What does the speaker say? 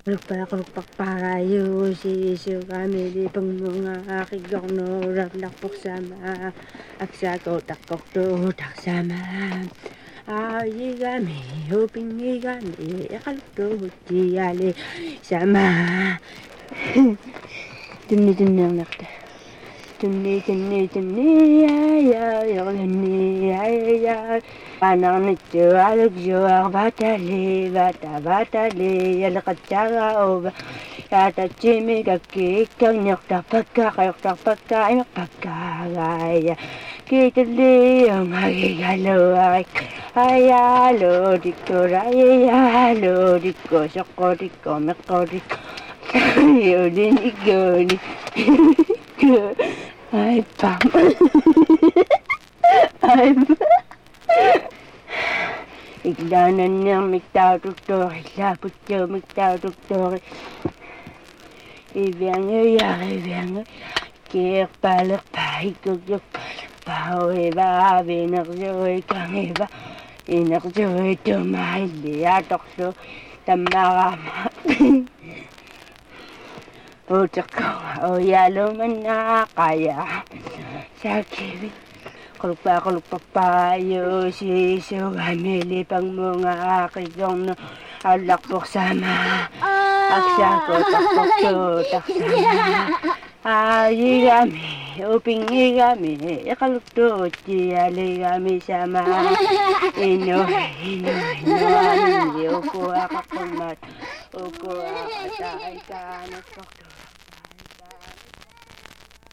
Rupakpayo si kami di pangmunga kigorno raglakpok sama aksako takok to taksama ayigami hupingigami akalto hutiali sama tunni nakta tunni ya yagni ya Anang nito alugyo ang batali yalakatsaga o yata chimi kakikang nyokta pagka ay magpagkagaya kitali ang magigalo ayalo diko ayalo diko soko diko meko diko yun igoni ay pam ay Iglanan niyang magtautuktori, lapot siya magtautuktori. Ibiyang kaya palak pa, ikugok palak pa, iba, binaksoy kang iba, inaksoy tumahal, diatok tamakama. Utak ko, yalo man na kaya, sa kibit. Kalupakpayo si kami pang mga kigong na alakpok sama aksako takpok to taksama ayigami upingigami ikalukto tiyali kami sama ino uko akakumat uko akasay ka nakpok to